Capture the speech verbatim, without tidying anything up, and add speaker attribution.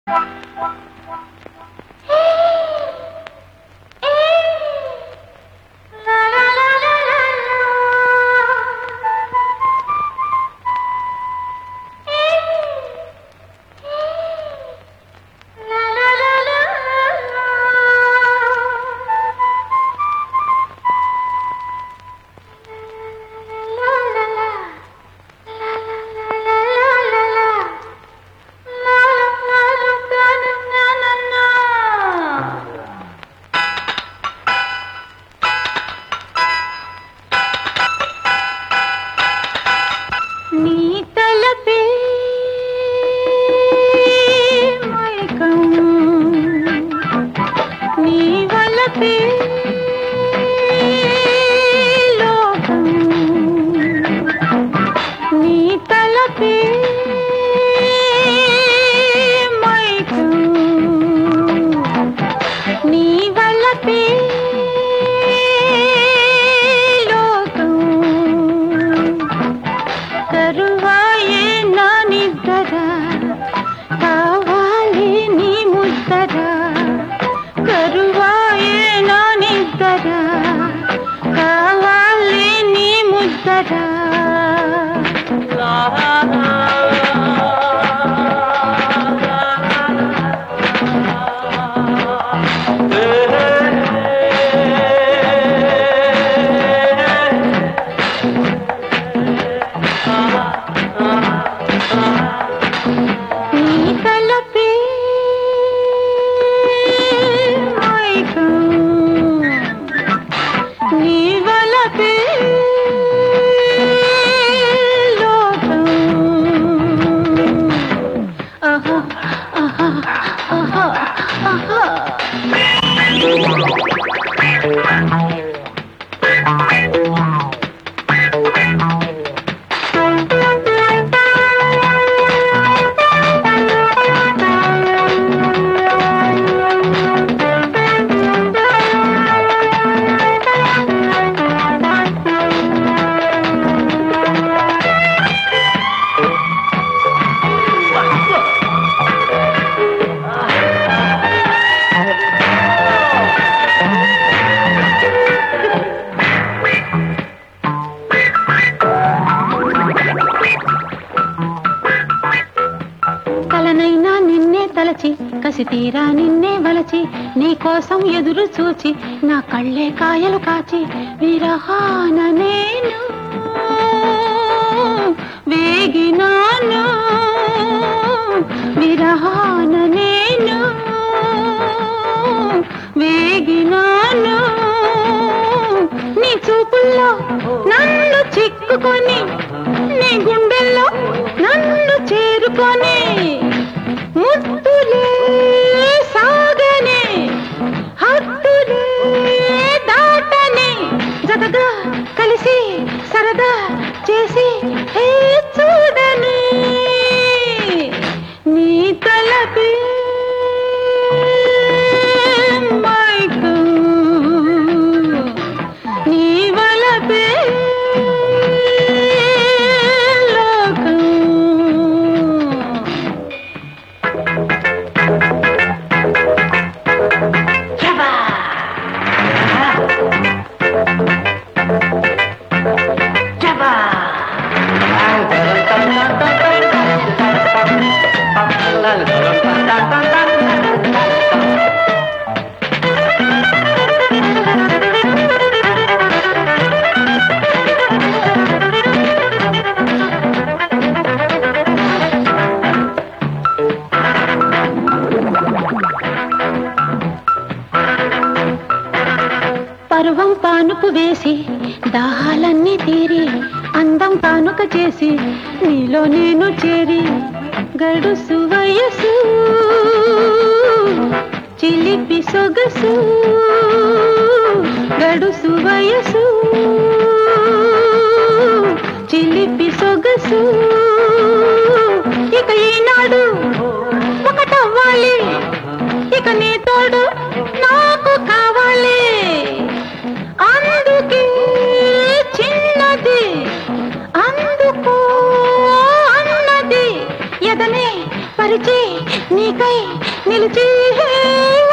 Speaker 1: కసి తీరా నిన్నే వలచి నీ కోసం ఎదురు చూచి నా కళ్ళే కాయలు కాచి విరహాన నేను వేగినాను విరహాన నేను వేగినాను నీ చూపుల్లో నన్ను చిక్కుకొని నీ గుండెల్లో నన్ను చేరుకొని ముద్దులే సాగనే హద్దులే దాటనే జతగా కలిసి సరదా చేసి హే చూడని నీ తలపే మైకం నీ వలపే పర్వం పానుపు వేసి దాహాలన్నీ తీరి అందం కానుక చేసి నీలో నేను చేరి గడుసు వయసు చిలిపి సొగసు గడుసు వయసు చిలిపి సొగసు ఇక ఈనాడు ఒకటవ్వాలి ఇక నీ తోడు నాకు కావాలి అందుకే చిన్నది అందుకో అన్నది ఎదనే పరిచి నీకై నిలిచి